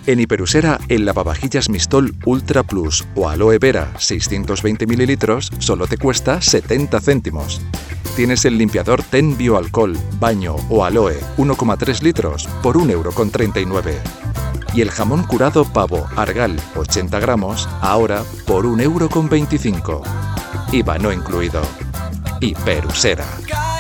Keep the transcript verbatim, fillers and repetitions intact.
En Hiperusera, el lavavajillas Mistol Ultra Plus o Aloe Vera seiscientos veinte mililitros solo te cuesta setenta céntimos. Tienes el limpiador Ten Bioalcohol, Baño o Aloe uno coma tres litros por un euro con treinta y nueve. Y el jamón curado Pavo Argal ochenta gramos ahora por un euro con veinticinco. I V A no incluido. Hiperusera.